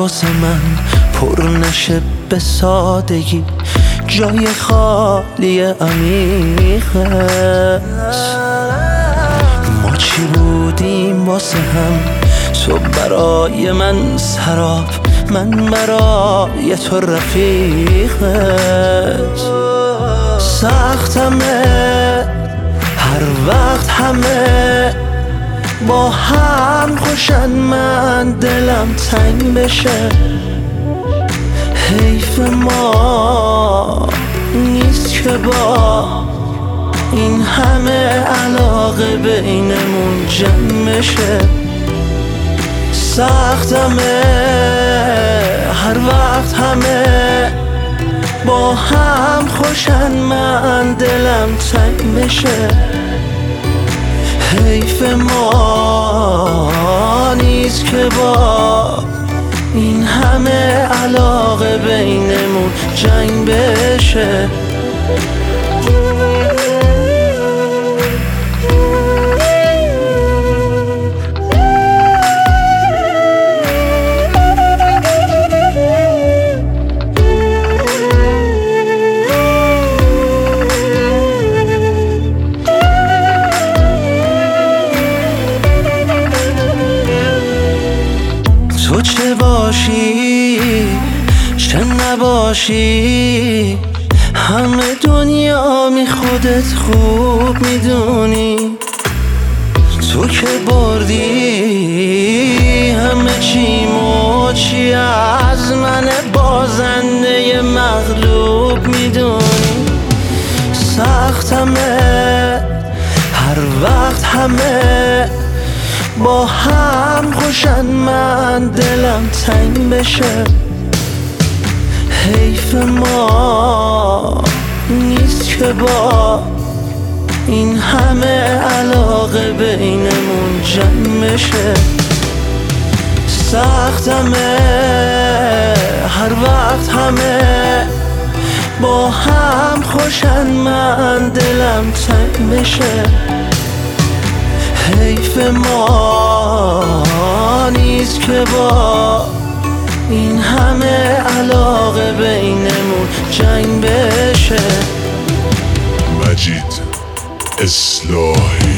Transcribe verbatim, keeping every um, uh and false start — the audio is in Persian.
واسه من پر نشه به سادگی، جای خالی عمیق است. ما چی بودیم واسه هم، تو برای من سراب، من برای تو رفیقت. سختمه هر وقت همه با هم خوشن، من دلم تنگ بشه. حیف ما نیست که با این همه علاقه بینمون جمع بشه. سختمه هر وقت همه با هم خوشن، من دلم تنگ بشه. حیف ما نیست که با این همه علاقه بینمون جنگ بشه. تو چه باشی چه نباشی، همه دنیا می خودت خوب میدونی. تو که بردی همه چی موچی، از من بازنده مغلوب میدونی. سختمه هر وقت همه با هم خوشن، من دلم تنگ بشه. حیف ما نیست که با این همه علاقه بینمون جمع بشه. سختمه هر وقت همه با هم خوشن، من دلم تنگ بشه. حیف ما نیست که با این همه علاقه بینمون جنگ بشه. مجید اصلاحی